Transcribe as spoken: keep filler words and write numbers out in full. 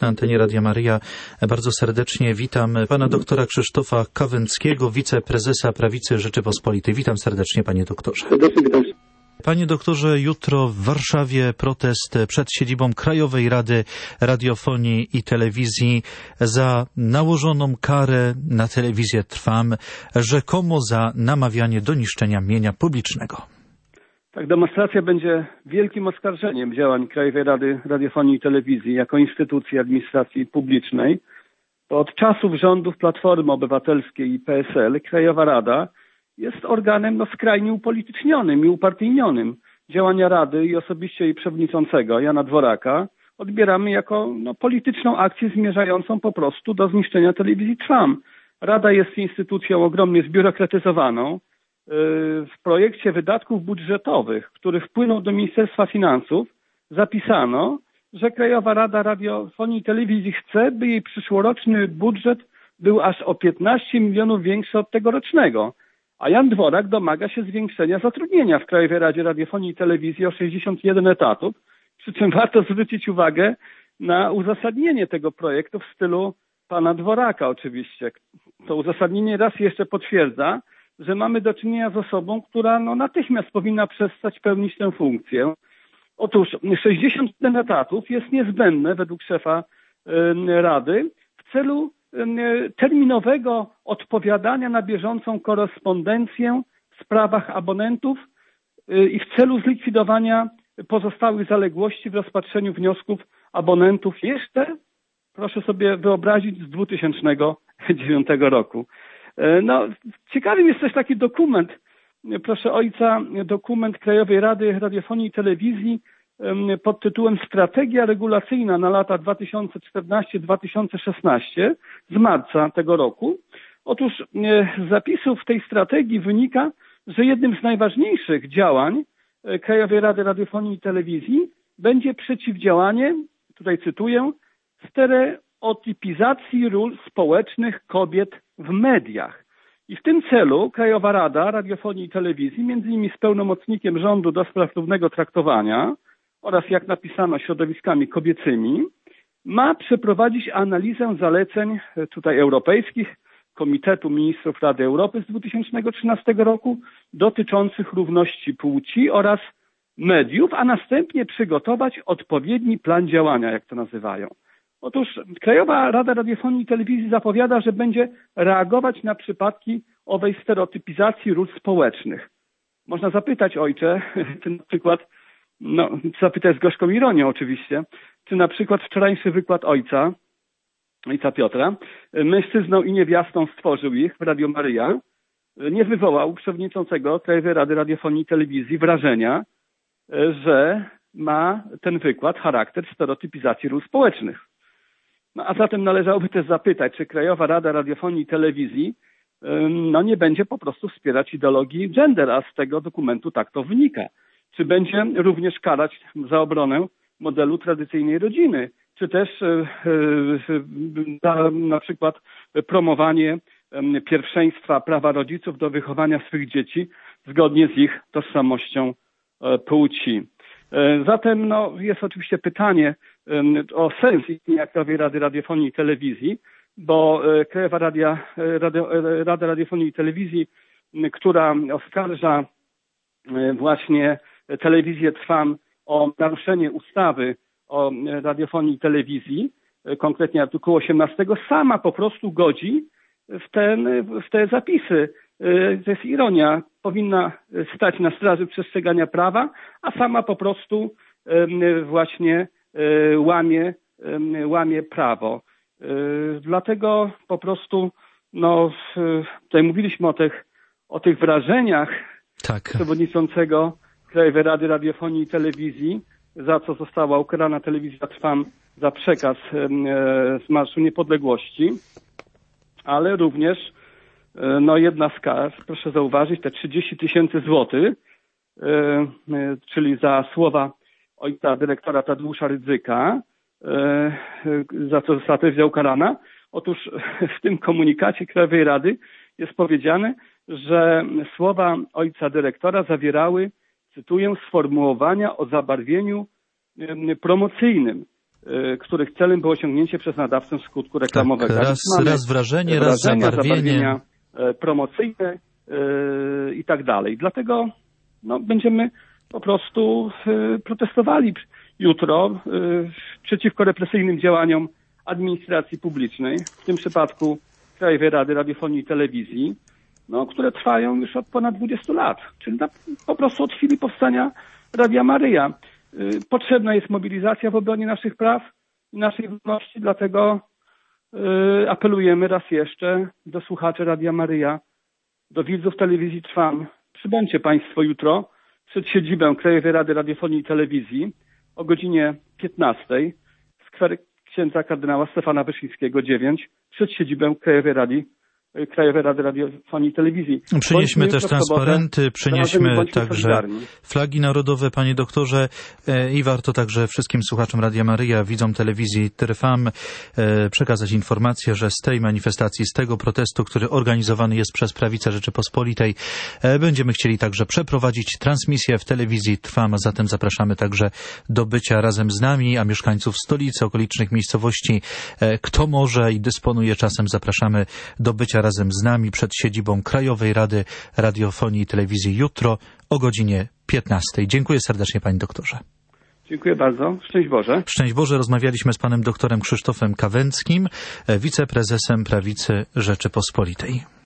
Na antenie Radia Maryja bardzo serdecznie witam pana doktora Krzysztofa Kawęckiego, wiceprezesa Prawicy Rzeczypospolitej. Witam serdecznie, panie doktorze. Panie doktorze, jutro w Warszawie protest przed siedzibą Krajowej Rady Radiofonii i Telewizji za nałożoną karę na telewizję Trwam, rzekomo za namawianie do niszczenia mienia publicznego. Tak, demonstracja będzie wielkim oskarżeniem działań Krajowej Rady Radiofonii i Telewizji jako instytucji administracji publicznej. Bo od czasów rządów Platformy Obywatelskiej i P S L Krajowa Rada jest organem no, skrajnie upolitycznionym i upartyjnionym. Działania Rady i osobiście jej przewodniczącego Jana Dworaka odbieramy jako no, polityczną akcję zmierzającą po prostu do zniszczenia telewizji Trwam. Rada jest instytucją ogromnie zbiurokratyzowaną. W projekcie wydatków budżetowych, który wpłynął do Ministerstwa Finansów, zapisano, że Krajowa Rada Radiofonii i Telewizji chce, by jej przyszłoroczny budżet był aż o piętnaście milionów większy od tegorocznego. A Jan Dworak domaga się zwiększenia zatrudnienia w Krajowej Radzie Radiofonii i Telewizji o sześćdziesiąt jeden etatów, przy czym warto zwrócić uwagę na uzasadnienie tego projektu w stylu pana Dworaka oczywiście. To uzasadnienie raz jeszcze potwierdza, że mamy do czynienia z osobą, która no, natychmiast powinna przestać pełnić tę funkcję. Otóż sześćdziesiąt jeden etatów jest niezbędne według szefa y, Rady w celu y, terminowego odpowiadania na bieżącą korespondencję w sprawach abonentów y, i w celu zlikwidowania pozostałych zaległości w rozpatrzeniu wniosków abonentów jeszcze, proszę sobie wyobrazić, z dwa tysiące dziewiątego roku. No, ciekawym jest też taki dokument, proszę ojca, dokument Krajowej Rady Radiofonii i Telewizji pod tytułem Strategia regulacyjna na lata dwa tysiące czternasty do dwa tysiące szesnastego z marca tego roku. Otóż z zapisów tej strategii wynika, że jednym z najważniejszych działań Krajowej Rady Radiofonii i Telewizji będzie przeciwdziałanie, tutaj cytuję, stereotypizacji ról społecznych kobiet w mediach. I w tym celu Krajowa Rada Radiofonii i Telewizji, między innymi z pełnomocnikiem rządu do spraw równego traktowania oraz, jak napisano, środowiskami kobiecymi, ma przeprowadzić analizę zaleceń tutaj europejskich Komitetu Ministrów Rady Europy z dwa tysiące trzynastego roku dotyczących równości płci oraz mediów, a następnie przygotować odpowiedni plan działania, jak to nazywają. Otóż Krajowa Rada Radiofonii i Telewizji zapowiada, że będzie reagować na przypadki owej stereotypizacji ról społecznych. Można zapytać, ojcze, czy na przykład, no zapytać z gorzką ironią oczywiście, czy na przykład wczorajszy wykład ojca, ojca Piotra, mężczyzną i niewiastą stworzył ich w Radio Maryja, nie wywołał przewodniczącego Krajowej Rady Radiofonii i Telewizji wrażenia, że ma ten wykład charakter stereotypizacji ról społecznych. No a zatem należałoby też zapytać, czy Krajowa Rada Radiofonii i Telewizji no, nie będzie po prostu wspierać ideologii gender, a z tego dokumentu tak to wynika. Czy będzie również karać za obronę modelu tradycyjnej rodziny, czy też za na przykład promowanie pierwszeństwa prawa rodziców do wychowania swych dzieci zgodnie z ich tożsamością płci. Zatem no, jest oczywiście pytanie o sens istnienia Krajowej Rady Radiofonii i Telewizji, bo Krajowa Radia, Radio, Rada Radiofonii i Telewizji, która oskarża właśnie telewizję Trwam o naruszenie ustawy o radiofonii i telewizji, konkretnie artykułu osiemnastego, sama po prostu godzi w, ten, w te zapisy. To jest ironia, powinna stać na straży przestrzegania prawa, a sama po prostu właśnie łamie, łamie prawo. Dlatego po prostu, no, tutaj mówiliśmy o tych, o tych wrażeniach tak. przewodniczącego Krajowej Rady Radiofonii i Telewizji, za co została ukarana telewizja Trwam za przekaz z Marszu Niepodległości, ale również no jedna z kar, proszę zauważyć, te trzydzieści tysięcy złotych, czyli za słowa ojca dyrektora Tadeusza Rydzyka, za co została telewizja ukarana. Otóż w tym komunikacie Krajowej Rady jest powiedziane, że słowa ojca dyrektora zawierały, cytuję, sformułowania o zabarwieniu promocyjnym. których celem było osiągnięcie przez nadawcę skutku reklamowego. Tak, raz, raz wrażenie, raz zabarwienie. Promocyjne yy, i tak dalej. Dlatego no, będziemy po prostu yy, protestowali jutro yy, przeciwko represyjnym działaniom administracji publicznej, w tym przypadku Krajowej Rady Radiofonii i Telewizji, no, które trwają już od ponad dwudziestu lat, czyli na, po prostu od chwili powstania Radia Maryja. Yy, potrzebna jest mobilizacja w obronie naszych praw i naszej wolności, dlatego yy, apelujemy raz jeszcze do słuchaczy Radia Maryja, do widzów telewizji Trwam. Przybądźcie Państwo jutro przed siedzibę Krajowej Rady Radiofonii i Telewizji o godzinie piętnastej w skwerze księdza kardynała Stefana Wyszyńskiego dziewięć przed siedzibę Krajowej Rady Krajowej Rady Radiofonii i Telewizji. Przynieśmy też transparenty, przynieśmy także flagi narodowe, panie doktorze, i warto także wszystkim słuchaczom Radia Maryja, widzom telewizji Trwam przekazać informację, że z tej manifestacji, z tego protestu, który organizowany jest przez Prawicę Rzeczypospolitej, będziemy chcieli także przeprowadzić transmisję w telewizji Trwam, a zatem zapraszamy także do bycia razem z nami, a mieszkańców stolicy, okolicznych miejscowości, kto może i dysponuje czasem, zapraszamy do bycia razem z nami przed siedzibą Krajowej Rady Radiofonii i Telewizji jutro o godzinie piętnastej. Dziękuję serdecznie, panie doktorze. Dziękuję bardzo. Szczęść Boże. Szczęść Boże. Rozmawialiśmy z panem doktorem Krzysztofem Kawęckim, wiceprezesem Prawicy Rzeczypospolitej.